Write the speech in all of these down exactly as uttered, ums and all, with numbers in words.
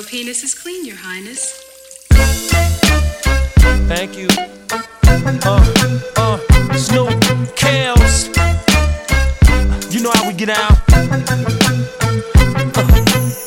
penis is clean, Your Highness. Thank you. Uh, uh, Snoop, Kels. You know how we get out. Uh.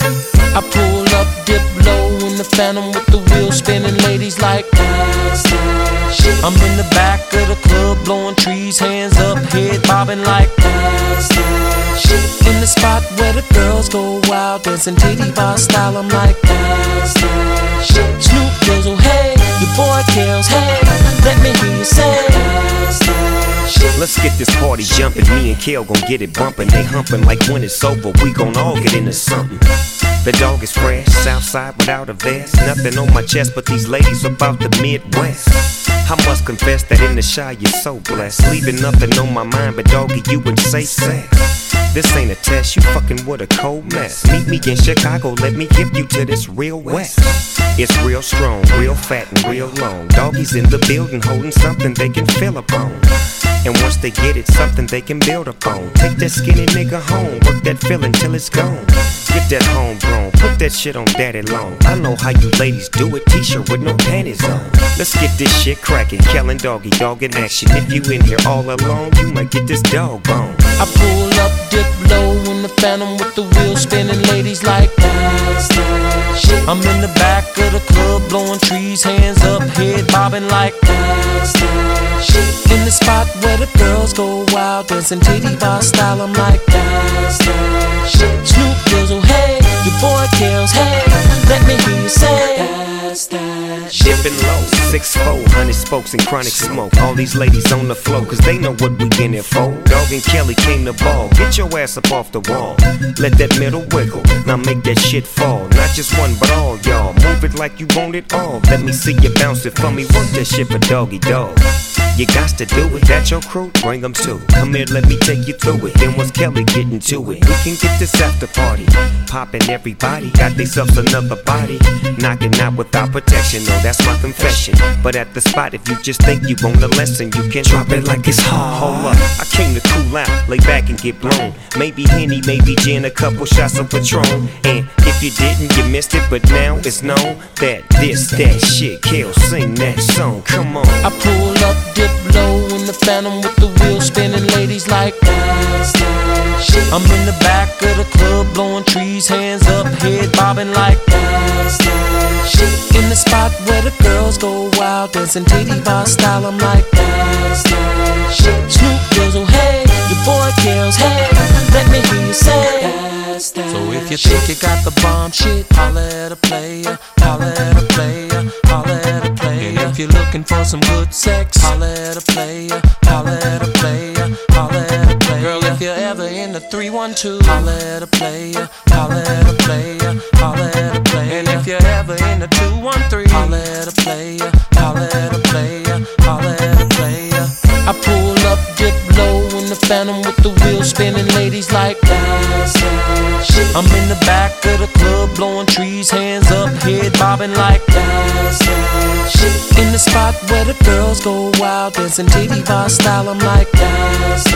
I pull up, dip low in the Phantom with the wheels spinning. Ladies like that's that shit. I'm in the back of the club blowing trees, hands up, head bobbing like that's that shit. In the spot where the girls go wild, dancing titty bar style. I'm like that's that shit. Snoop Dizzle, hey, your boy Kels, hey, let me hear you say that's that shit. Let's get this party jumping. Me and Kel gon' get it bumping. They humping like when it's over, we gon' all get into something. The dog is fresh, Southside without a vest. Nothing on my chest but these ladies about the Midwest. I must confess that in the shy you're so blessed. Leaving nothing on my mind but doggy, you would say sex. This ain't a test, you fucking with a cold mess. Meet me in Chicago, let me give you to this real west. It's real strong, real fat and real long. Doggies in the building holding something they can feel upon. And once they get it, something they can build upon. Take that skinny nigga home, work that feeling till it's gone. Get that homegrown, put that shit on daddy long. I know how you ladies do it, t-shirt with no panties on. Let's get this shit crackin', Kel and Doggy, dog in action. If you in here all alone, you might get this dog bone. I pull up, dip low in the Phantom with the wheels spinning. Ladies like that's that shit. I'm in the back of the club blowing trees, hands up, head bobbing like that's that shit. In the spot where the girls go wild, dancing titty bar style. I'm like that's that shit. Snoop Dizzle, hey, your boy Kels, hey, let me hear you say that's that shit. Dipping low, six four, hundred spokes and chronic smoke. All these ladies on the floor, cause they know what we in it for. Dog and Kelly came to ball, get your ass up off the wall. Let that middle wiggle, now make that shit fall. Not just one, but all y'all, move it like you want it all. Let me see you bounce it for me, work that shit for Doggy Dog. You got to do it, that your crew, bring them too. Come here, let me take you through it. Then once Kelly getting to it, we can get this after party. Poppin' everybody, got themselves another body. Knocking out without protection, no, that's my confession. But at the spot, if you just think you want a lesson, you can drop it like it's hard. Hold up, I came to cool out, lay back and get blown. Maybe Henny, maybe gin, a couple shots of Patron. And if you didn't, you missed it, but now it's known that this, that shit, Kel, sing that song, come on. I pull up, dip low in the Phantom with the wheels spinning. Ladies like that's that shit. I'm in the back of the club blowing trees, hands up, head bobbing like that's that shit. In the spot where the girls go wild, dancing titty bar style. I'm like that's that shit. Snoop Dizzle, hey, your boy Kels, hey, let me hear you say that's that. So if you think you got the bomb shit, holla at a player, holla at a player, holla at a player. And if you're looking for some good sex, holla at a player, holla at a player, holla at a player. Girl, if you're ever in the three one two, holla at a player, holla at a player, holla at a player. And if you're ever in the two one three, holla at a player, holla at a player, holla at a player. I pull up, dip low in the Phantom with the wheels spinning. Ladies like that's that shit. I'm in the back of the club blowing trees, hands up, head bobbing like that's that shit. In the spot where the girls go wild, dancing titty bar style. I'm like that's